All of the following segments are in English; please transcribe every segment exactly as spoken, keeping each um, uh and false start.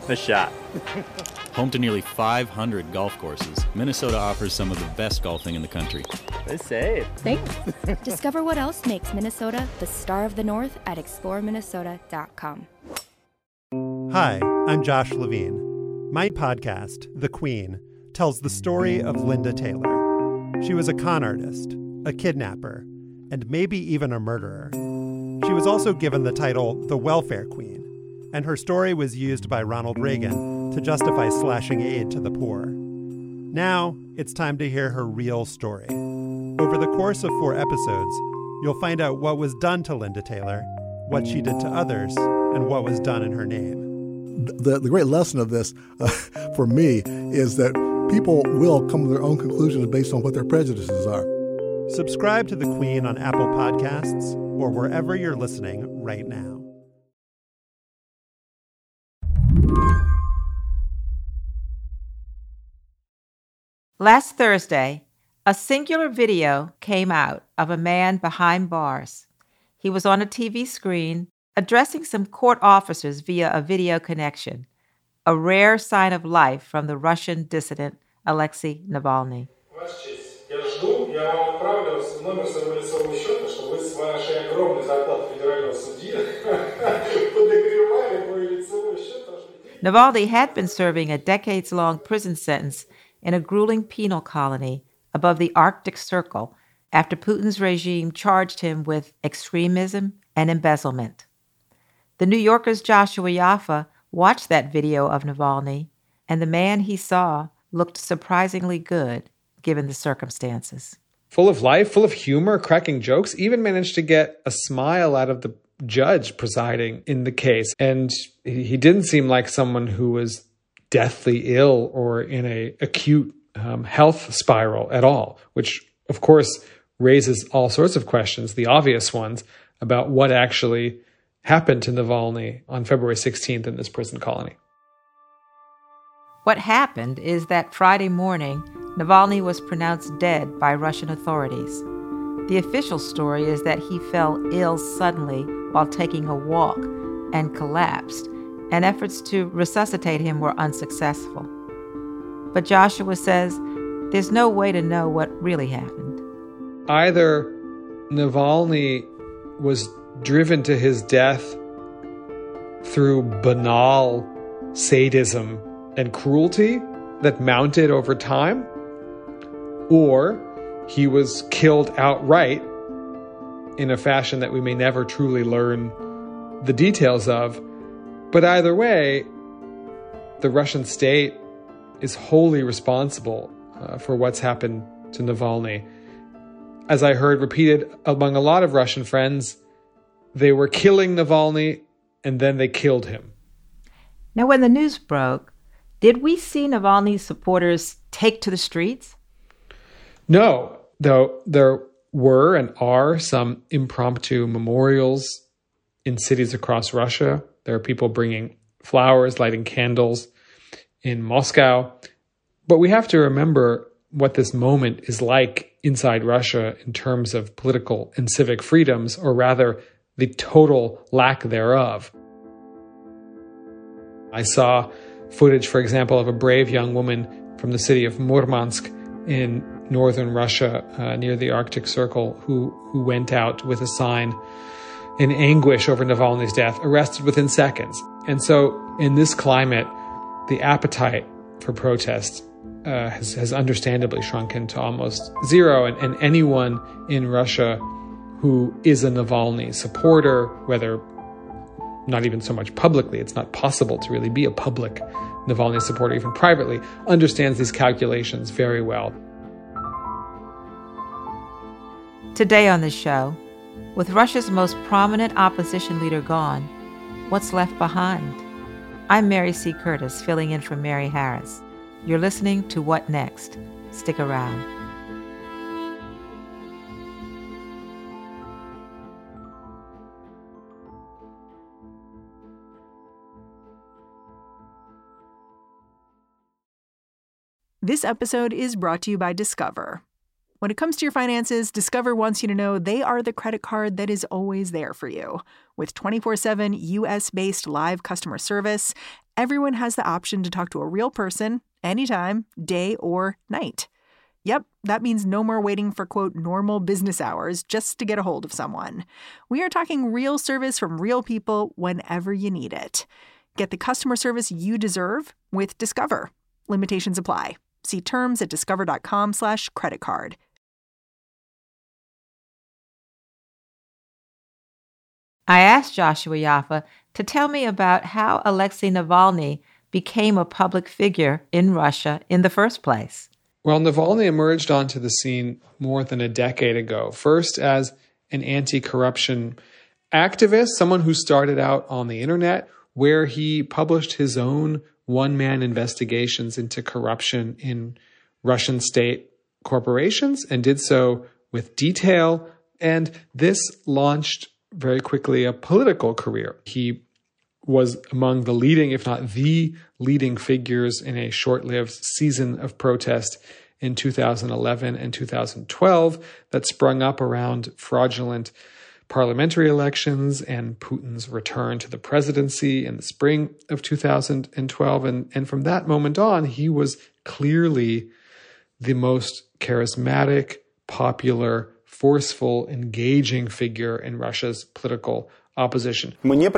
a shot. Home to nearly five hundred golf courses, Minnesota offers some of the best golfing in the country. They say it. Thanks. Discover what else makes Minnesota the star of the North at explore minnesota dot com. Hi, I'm Josh Levine. My podcast, The Queen, tells the story of Linda Taylor. She was a con artist, a kidnapper, and maybe even a murderer. She was also given the title the Welfare Queen, and her story was used by Ronald Reagan to justify slashing aid to the poor. Now, it's time to hear her real story. Over the course of four episodes, you'll find out what was done to Linda Taylor, what she did to others, and what was done in her name. The, the great lesson of this, uh, for me, is that people will come to their own conclusions based on what their prejudices are. Subscribe to The Queen on Apple Podcasts or wherever you're listening right now. Last Thursday, a singular video came out of a man behind bars. He was on a T V screen addressing some court officers via a video connection, a rare sign of life from the Russian dissident Alexei Navalny. Navalny had been serving a decades-long prison sentence in a grueling penal colony above the Arctic Circle after Putin's regime charged him with extremism and embezzlement. The New Yorker's Joshua Yaffa watched that video of Navalny, and the man he saw looked surprisingly good, given the circumstances. Full of life, full of humor, cracking jokes, even managed to get a smile out of the judge presiding in the case. And he didn't seem like someone who was deathly ill or in a acute um, health spiral at all, which, of course, raises all sorts of questions, the obvious ones, about what actually happened to Navalny on February sixteenth in this prison colony. What happened is that Friday morning, Navalny was pronounced dead by Russian authorities. The official story is that he fell ill suddenly while taking a walk and collapsed, and efforts to resuscitate him were unsuccessful. But Joshua says there's no way to know what really happened. Either Navalny was driven to his death through banal sadism and cruelty that mounted over time, or he was killed outright in a fashion that we may never truly learn the details of. But either way, the Russian state is wholly responsible uh, for what's happened to Navalny. As I heard repeated among a lot of Russian friends, they were killing Navalny and then they killed him. Now, when the news broke, did we see Navalny's supporters take to the streets? No, though there were and are some impromptu memorials in cities across Russia. There are people bringing flowers, lighting candles in Moscow. But we have to remember what this moment is like inside Russia in terms of political and civic freedoms, or rather, the total lack thereof. I saw footage, for example, of a brave young woman from the city of Murmansk in northern Russia, uh, near the Arctic Circle, who, who went out with a sign in anguish over Navalny's death, arrested within seconds. And so in this climate, the appetite for protest uh, has, has understandably shrunken to almost zero. And, and anyone in Russia who is a Navalny supporter, whether not even so much publicly, it's not possible to really be a public Navalny supporter, even privately, understands these calculations very well. Today on the show, with Russia's most prominent opposition leader gone, what's left behind? I'm Mary C. Curtis, filling in for Mary Harris. You're listening to What Next? Stick around. This episode is brought to you by Discover. When it comes to your finances, Discover wants you to know they are the credit card that is always there for you. With twenty-four seven U S-based live customer service, everyone has the option to talk to a real person anytime, day or night. Yep, that means no more waiting for, quote, normal business hours just to get a hold of someone. We are talking real service from real people whenever you need it. Get the customer service you deserve with Discover. Limitations apply. See terms at discover.com slash credit card. I asked Joshua Yaffa to tell me about how Alexei Navalny became a public figure in Russia in the first place. Well, Navalny emerged onto the scene more than a decade ago, first as an anti-corruption activist, someone who started out on the internet, where he published his own one-man investigations into corruption in Russian state corporations and did so with detail. And this launched very quickly a political career. He was among the leading, if not the leading figures in a short-lived season of protest in two thousand eleven and two thousand twelve that sprung up around fraudulent parliamentary elections and Putin's return to the presidency in the spring of two thousand twelve. And, and from that moment on, he was clearly the most charismatic, popular, forceful, engaging figure in Russia's political opposition.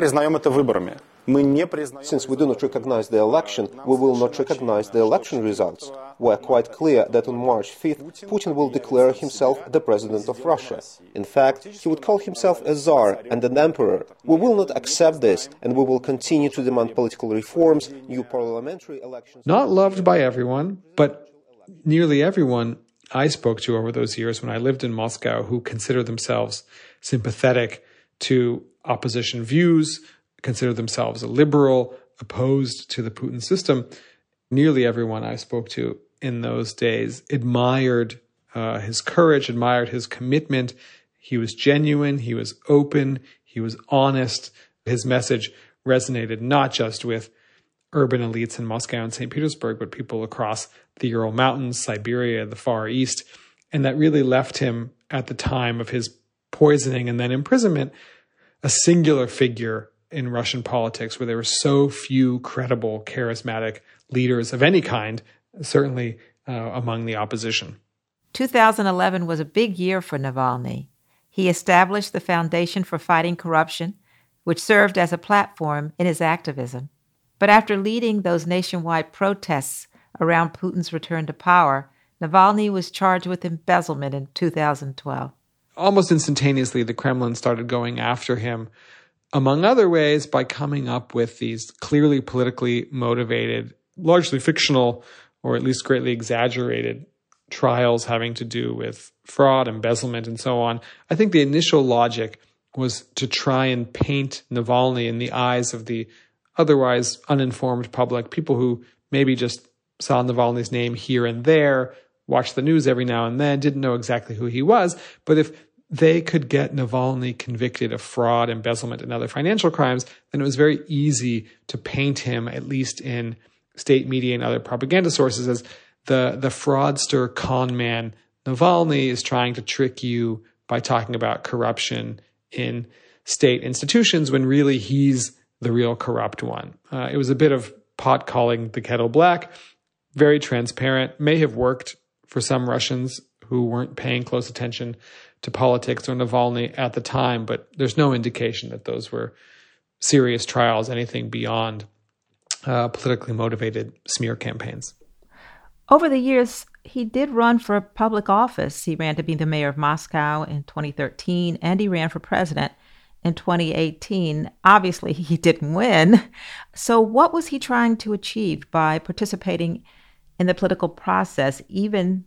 Since we do not recognize the election, we will not recognize the election results. We are quite clear that on March fifth, Putin will declare himself the president of Russia. In fact, he would call himself a czar and an emperor. We will not accept this, and we will continue to demand political reforms, new parliamentary elections. Not loved by everyone, but nearly everyone I spoke to over those years when I lived in Moscow who consider themselves sympathetic to opposition views, consider themselves a liberal, opposed to the Putin system. Nearly everyone I spoke to in those days admired uh, his courage, admired his commitment. He was genuine, he was open, he was honest. His message resonated not just with urban elites in Moscow and Saint Petersburg, but people across the Ural Mountains, Siberia, the Far East. And that really left him, at the time of his poisoning and then imprisonment, a singular figure in Russian politics where there were so few credible, charismatic leaders of any kind, certainly uh, among the opposition. two thousand eleven was a big year for Navalny. He established the Foundation for Fighting Corruption, which served as a platform in his activism. But after leading those nationwide protests around Putin's return to power, Navalny was charged with embezzlement in two thousand twelve. Almost instantaneously, the Kremlin started going after him, among other ways, by coming up with these clearly politically motivated, largely fictional, or at least greatly exaggerated trials having to do with fraud, embezzlement, and so on. I think the initial logic was to try and paint Navalny in the eyes of the otherwise uninformed public, people who maybe just saw Navalny's name here and there, watched the news every now and then, didn't know exactly who he was. But if they could get Navalny convicted of fraud, embezzlement, and other financial crimes, then it was very easy to paint him, at least in state media and other propaganda sources, as the, the fraudster con man. Navalny is trying to trick you by talking about corruption in state institutions when really he's the real corrupt one. Uh, it was a bit of pot calling the kettle black, very transparent, may have worked for some Russians who weren't paying close attention to politics or Navalny at the time, but there's no indication that those were serious trials, anything beyond uh, politically motivated smear campaigns. Over the years, he did run for public office. He ran to be the mayor of Moscow in twenty thirteen, and he ran for president in twenty eighteen. Obviously, he didn't win. So what was he trying to achieve by participating in the political process, even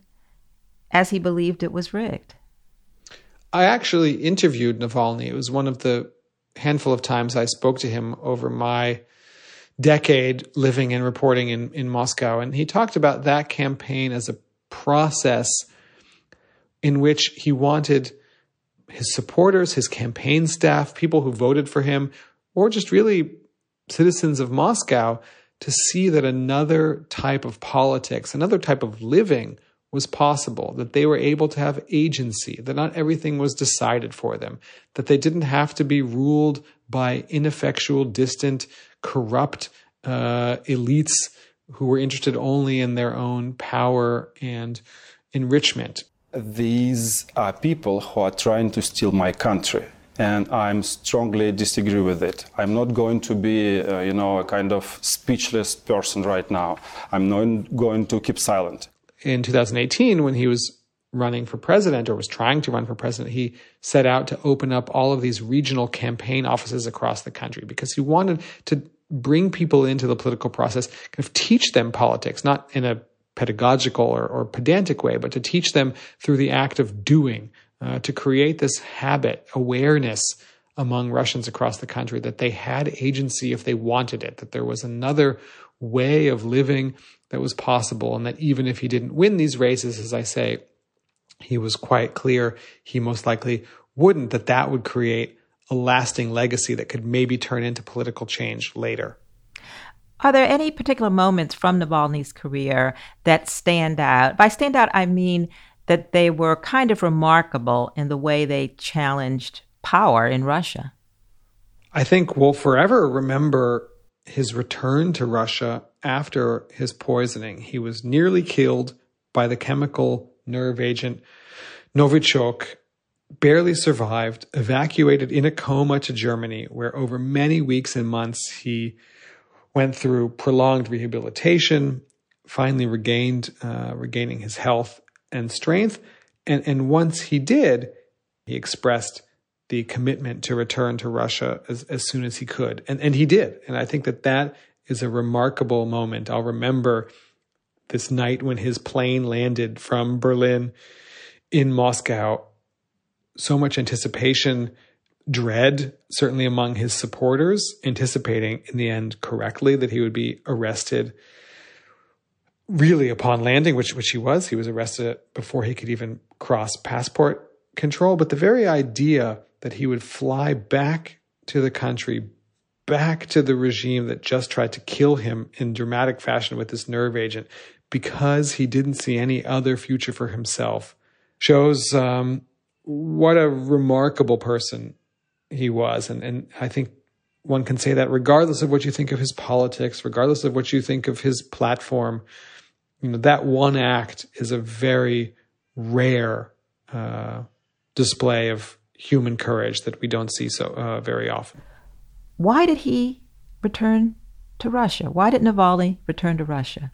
as he believed it was rigged? I actually interviewed Navalny. It was one of the handful of times I spoke to him over my decade living and reporting in, in Moscow. And he talked about that campaign as a process in which he wanted his supporters, his campaign staff, people who voted for him, or just really citizens of Moscow to see that another type of politics, another type of living was possible, that they were able to have agency, that not everything was decided for them, that they didn't have to be ruled by ineffectual, distant, corrupt uh, elites who were interested only in their own power and enrichment. These are people who are trying to steal my country, and I strongly disagree with it. I'm not going to be, uh, you know, a kind of speechless person right now. I'm not going to keep silent. In two thousand eighteen, when he was running for president, or was trying to run for president, he set out to open up all of these regional campaign offices across the country because he wanted to bring people into the political process, kind of teach them politics, not in a pedagogical or, or pedantic way, but to teach them through the act of doing, uh, to create this habit, awareness among Russians across the country that they had agency if they wanted it, that there was another way of living that was possible, and that even if he didn't win these races, as I say, he was quite clear he most likely wouldn't, that that would create a lasting legacy that could maybe turn into political change later. Are there any particular moments from Navalny's career that stand out? By stand out, I mean that they were kind of remarkable in the way they challenged power in Russia. I think we'll forever remember his return to Russia after his poisoning. He was nearly killed by the chemical nerve agent Novichok, barely survived, evacuated in a coma to Germany, where over many weeks and months he went through prolonged rehabilitation, finally regained, uh, regaining his health and strength. And, and once he did, he expressed the commitment to return to Russia as, as soon as he could. And, and he did. And I think that that is a remarkable moment. I'll remember this night when his plane landed from Berlin in Moscow. So much anticipation, dread, certainly among his supporters, anticipating in the end correctly that he would be arrested really upon landing, which, which he was. He was arrested before he could even cross passport control. But the very idea that he would fly back to the country, back to the regime that just tried to kill him in dramatic fashion with this nerve agent because he didn't see any other future for himself, shows um, what a remarkable person he was. And, and I think one can say that regardless of what you think of his politics, regardless of what you think of his platform, you know, that one act is a very rare uh, display of human courage that we don't see so uh, very often. Why did he return to Russia? Why did Navalny return to Russia?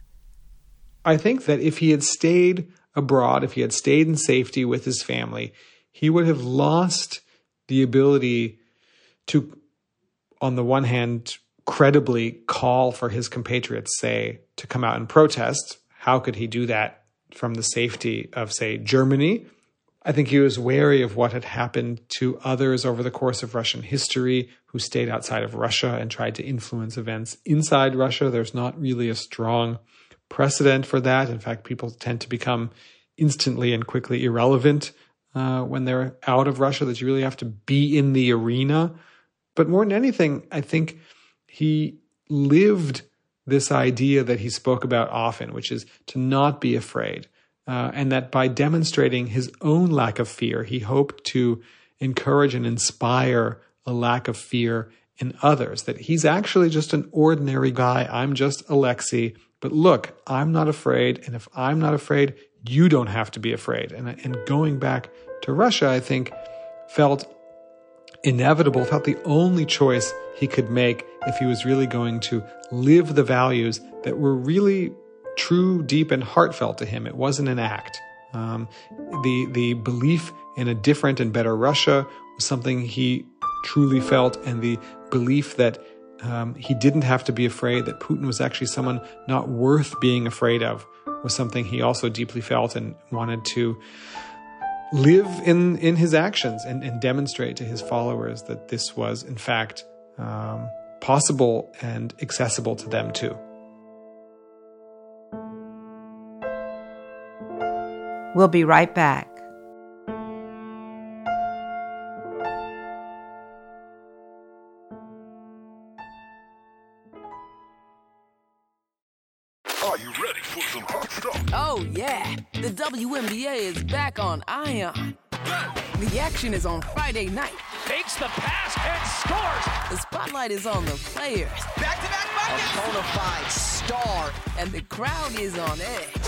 I think that if he had stayed abroad, if he had stayed in safety with his family, he would have lost the ability to, on the one hand, credibly call for his compatriots, say, to come out and protest. How could he do that from the safety of, say, Germany? I think he was wary of what had happened to others over the course of Russian history who stayed outside of Russia and tried to influence events inside Russia. There's not really a strong precedent for that. In fact, people tend to become instantly and quickly irrelevant uh, when they're out of Russia, that you really have to be in the arena. But more than anything, I think he lived this idea that he spoke about often, which is to not be afraid. Uh, and that by demonstrating his own lack of fear, he hoped to encourage and inspire a lack of fear in others, that he's actually just an ordinary guy. I'm just Alexei. But look, I'm not afraid. And if I'm not afraid, you don't have to be afraid. And, and going back to Russia, I think, felt inevitable, felt the only choice he could make if he was really going to live the values that were really true, deep, and heartfelt to him. It wasn't an act. Um, the the belief in a different and better Russia was something he truly felt, and the belief that um, he didn't have to be afraid, that Putin was actually someone not worth being afraid of, was something he also deeply felt and wanted to live in, in his actions and, and demonstrate to his followers that this was, in fact, um, possible and accessible to them too. We'll be right back. Are you ready for some hot stuff? Oh, yeah. The W N B A is back on Ion. The action is on Friday night. Takes the pass and scores. The spotlight is on the players. Back-to-back buckets. A Certified star. And the crowd is on edge.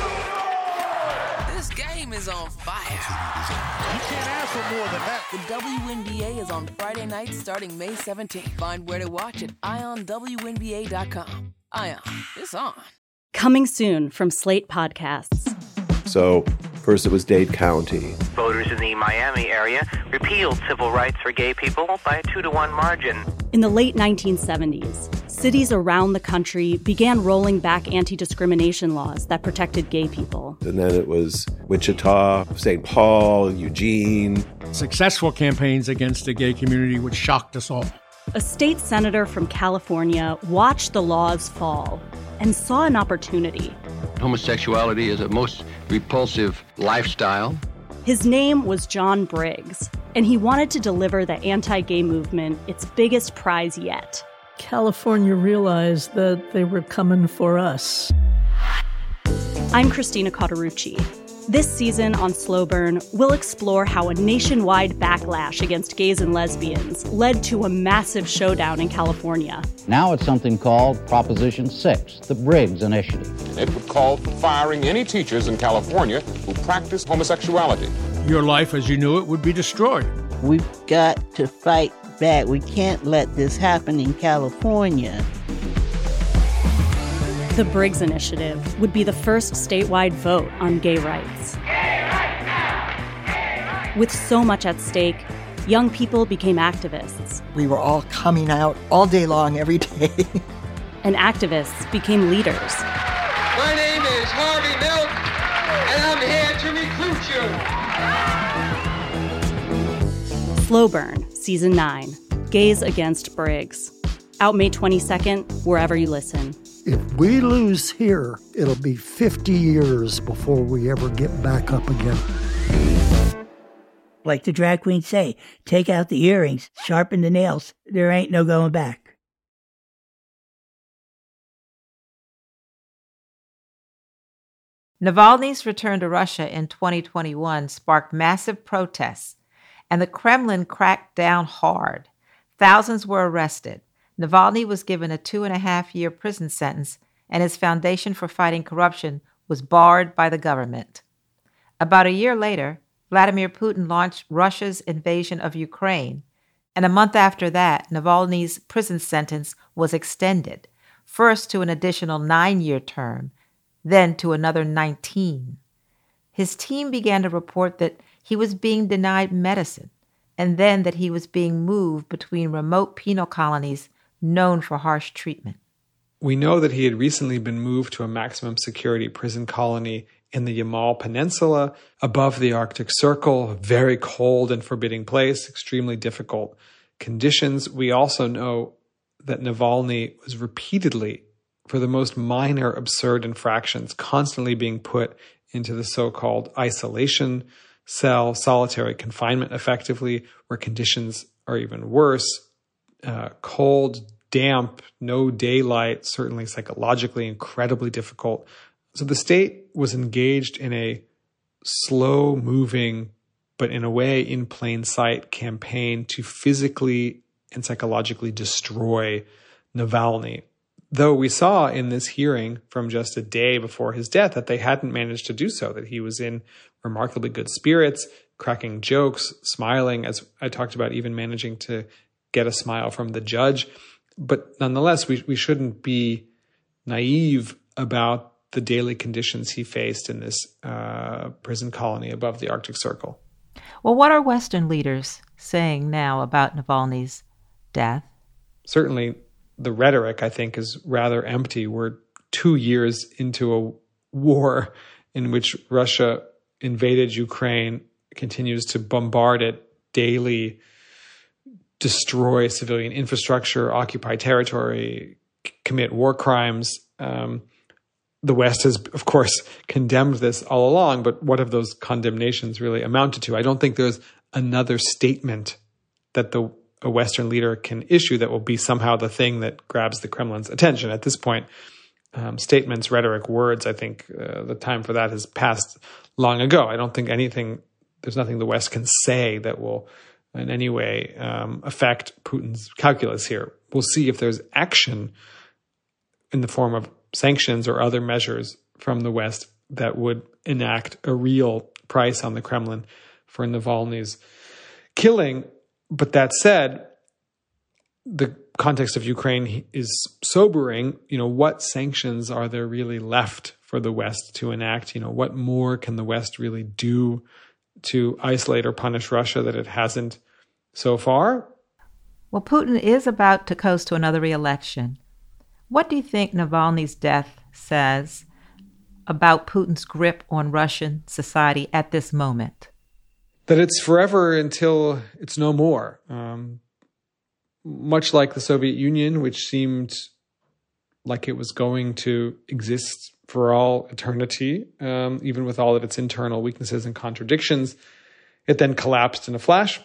This game is on fire. You can't ask for more than that. The W N B A is on Friday night starting May seventeenth. Find where to watch at ion w n b a dot com. Ion, it's on. Coming soon from Slate Podcasts. So, first it was Dade County. Voters in the Miami area repealed civil rights for gay people by a two to one margin. In the late nineteen seventies, cities around the country began rolling back anti-discrimination laws that protected gay people. And then it was Wichita, Saint Paul, Eugene. Successful campaigns against the gay community, which shocked us all. A state senator from California watched the laws fall and saw an opportunity. Homosexuality is a most repulsive lifestyle. His name was John Briggs, and he wanted to deliver the anti-gay movement its biggest prize yet. California realized that they were coming for us. I'm Christina Cauterucci. This season on Slow Burn, we'll explore how a nationwide backlash against gays and lesbians led to a massive showdown in California. Now it's something called Proposition six, the Briggs Initiative. It would call for firing any teachers in California who practice homosexuality. Your life as you knew it would be destroyed. We've got to fight back. We can't let this happen in California. The Briggs Initiative would be the first statewide vote on gay rights. Gay rights now! Gay rights! With so much at stake, young people became activists. We were all coming out all day long, every day. And activists became leaders. My name is Harvey Milk, and I'm here to recruit you. Slow Burn, Season nine, Gays Against Briggs. Out May twenty-second, wherever you listen. If we lose here, it'll be fifty years before we ever get back up again. Like the drag queens say, take out the earrings, sharpen the nails. There ain't no going back. Navalny's return to Russia in twenty twenty-one sparked massive protests, and the Kremlin cracked down hard. Thousands were arrested. Navalny was given a two-and-a-half-year prison sentence, and his Foundation for Fighting Corruption was barred by the government. About a year later, Vladimir Putin launched Russia's invasion of Ukraine, and a month after that, Navalny's prison sentence was extended, first to an additional nine-year term, then to another nineteen. His team began to report that he was being denied medicine, and then that he was being moved between remote penal colonies known for harsh treatment. We know that he had recently been moved to a maximum security prison colony in the Yamal Peninsula above the Arctic Circle, a very cold and forbidding place, extremely difficult conditions. We also know that Navalny was repeatedly, for the most minor absurd infractions, constantly being put into the so-called isolation cell, solitary confinement effectively, where conditions are even worse. Uh, cold, damp, no daylight, certainly psychologically incredibly difficult. So the state was engaged in a slow-moving, but in a way in plain sight, campaign to physically and psychologically destroy Navalny. Though we saw in this hearing from just a day before his death that they hadn't managed to do so, that he was in remarkably good spirits, cracking jokes, smiling, as I talked about, even managing to get a smile from the judge. But nonetheless, we, we shouldn't be naive about the daily conditions he faced in this uh, prison colony above the Arctic Circle. Well, what are Western leaders saying now about Navalny's death? Certainly, the rhetoric, I think, is rather empty. We're two years into a war in which Russia invaded Ukraine, continues to bombard it daily, destroy civilian infrastructure, occupy territory, c- commit war crimes. Um, the West has, of course, condemned this all along, but what have those condemnations really amounted to? I don't think there's another statement that the a Western leader can issue that will be somehow the thing that grabs the Kremlin's attention. At this point, um, statements, rhetoric, words, I think uh, the time for that has passed long ago. I don't think anything, there's nothing the West can say that will in any way um, affect Putin's calculus here. We'll see if there's action in the form of sanctions or other measures from the West that would enact a real price on the Kremlin for Navalny's killing. But that said, the context of Ukraine is sobering. You know, what sanctions are there really left for the West to enact? You know, what more can the West really do to isolate or punish Russia that it hasn't so far? Well, Putin is about to coast to another re-election. What do you think Navalny's death says about Putin's grip on Russian society at this moment? That it's forever until it's no more. Um, much like the Soviet Union, which seemed like it was going to exist for all eternity, um, even with all of its internal weaknesses and contradictions, it then collapsed in a flash.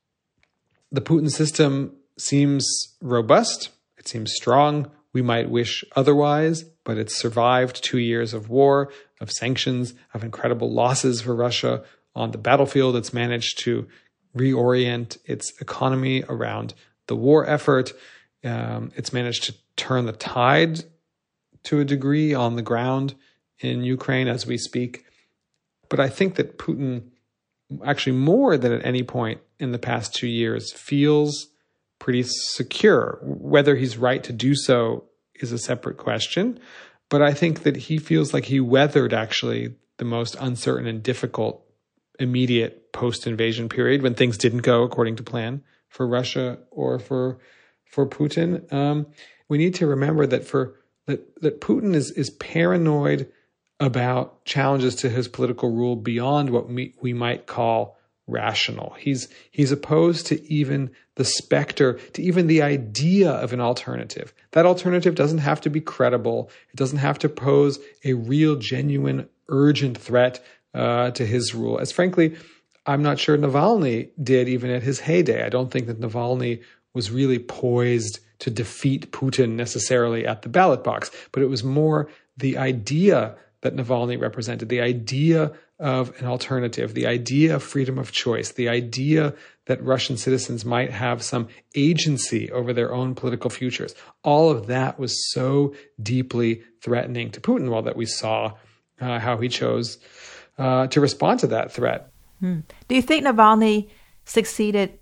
The Putin system seems robust. It seems strong. We might wish otherwise, but it's survived two years of war, of sanctions, of incredible losses for Russia on the battlefield. It's managed to reorient its economy around the war effort. Um, it's managed to turn the tide to a degree on the ground in Ukraine as we speak. But I think that Putin, actually more than at any point in the past two years, feels pretty secure. Whether he's right to do so is a separate question. But I think that he feels like he weathered actually the most uncertain and difficult immediate post-invasion period when things didn't go according to plan for Russia or for for Putin. Um, we need to remember that for that that Putin is is paranoid about challenges to his political rule beyond what we, we might call rational. He's he's opposed to even the specter, to even the idea of an alternative. That alternative doesn't have to be credible. It doesn't have to pose a real, genuine, urgent threat uh, to his rule. As frankly, I'm not sure Navalny did even at his heyday. I don't think that Navalny was really poised to defeat Putin necessarily at the ballot box, but it was more the idea that Navalny represented, the idea of an alternative, the idea of freedom of choice, the idea that Russian citizens might have some agency over their own political futures. All of that was so deeply threatening to Putin, well, that we saw uh, how he chose uh, to respond to that threat. Hmm. Do you think Navalny succeeded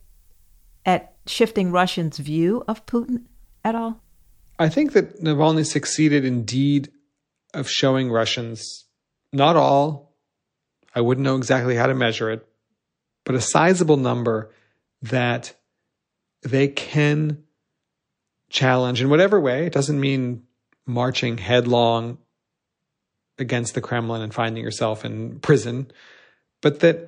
at shifting Russians' view of Putin at all? I think that Navalny succeeded indeed of showing Russians, not all, I wouldn't know exactly how to measure it, but a sizable number, that they can challenge in whatever way. It doesn't mean marching headlong against the Kremlin and finding yourself in prison, but that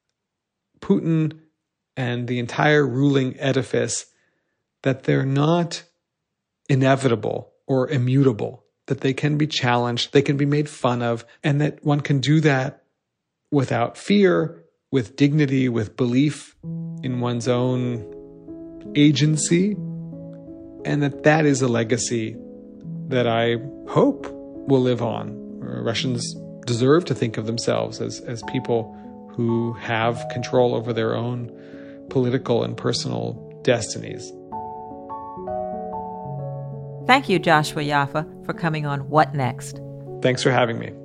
Putin and the entire ruling edifice, that they're not inevitable or immutable, that they can be challenged, they can be made fun of, and that one can do that without fear, with dignity, with belief in one's own agency, and that that is a legacy that I hope will live on. Russians deserve to think of themselves as, as people who have control over their own political and personal destinies. Thank you, Joshua Yaffa, for coming on What Next? Thanks for having me.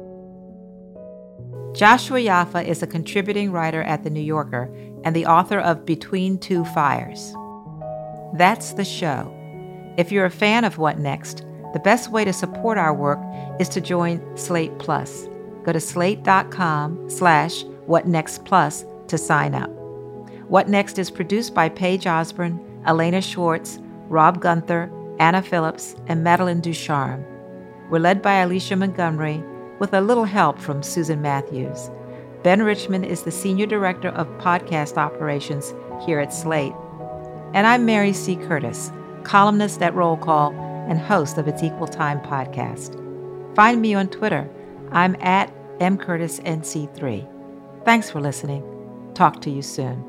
Joshua Yaffa is a contributing writer at The New Yorker and the author of Between Two Fires. That's the show. If you're a fan of What Next, the best way to support our work is to join Slate Plus. Go to slate.com slash whatnextplus to sign up. What Next is produced by Paige Osborne, Elena Schwartz, Rob Gunther, Anna Phillips, and Madeline Ducharme. We're led by Alicia Montgomery, with a little help from Susan Matthews. Ben Richmond is the Senior Director of Podcast Operations here at Slate. And I'm Mary C. Curtis, columnist at Roll Call and host of its Equal Time podcast. Find me on Twitter. I'm at M Curtis N C three. Thanks for listening. Talk to you soon.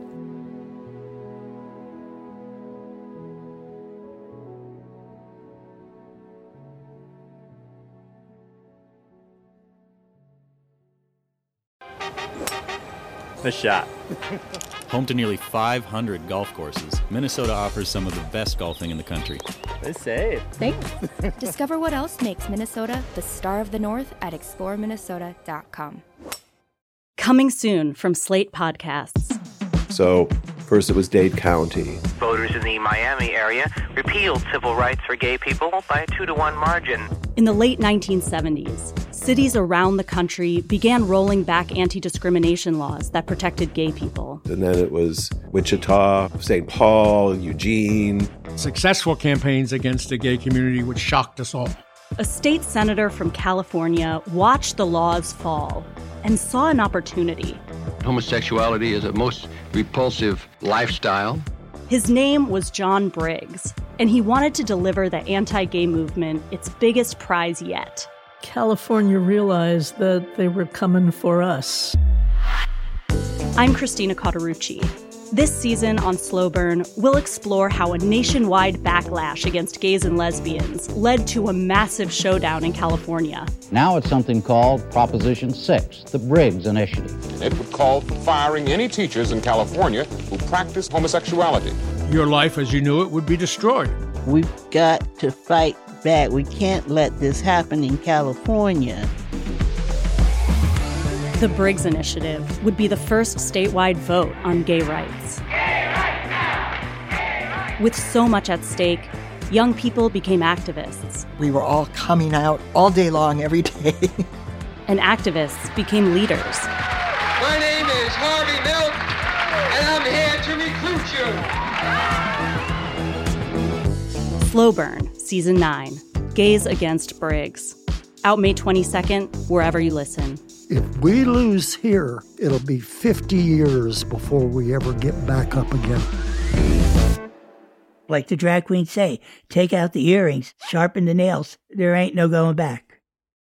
a shot. Home to nearly five hundred golf courses, Minnesota offers some of the best golfing in the country. Let's say. Thanks. Discover what else makes Minnesota the star of the North at explore minnesota dot com. Coming soon from Slate Podcasts. So, first it was Dade County. Voters in the Miami area repealed civil rights for gay people by a two to one margin. In the late nineteen seventies, cities around the country began rolling back anti-discrimination laws that protected gay people. And then it was Wichita, Saint Paul, Eugene. Successful campaigns against the gay community, which shocked us all. A state senator from California watched the laws fall and saw an opportunity. Homosexuality is a most repulsive lifestyle. His name was John Briggs, and he wanted to deliver the anti-gay movement its biggest prize yet. California realized that they were coming for us. I'm Christina Cauterucci. This season on Slow Burn, we'll explore how a nationwide backlash against gays and lesbians led to a massive showdown in California. Now it's something called Proposition six, the Briggs Initiative. It would call for firing any teachers in California who practice homosexuality. Your life as you knew it would be destroyed. We've got to fight back. We can't let this happen in California. The Briggs Initiative would be the first statewide vote on gay rights. Gay rights now! Gay rights! With so much at stake, young people became activists. We were all coming out all day long, every day. And activists became leaders. My name is Harvey Milk, and I'm here to recruit you. Slow Burn, Season nine, Gays Against Briggs. Out May twenty-second, wherever you listen. If we lose here, it'll be fifty years before we ever get back up again. Like the drag queens say, take out the earrings, sharpen the nails. There ain't no going back.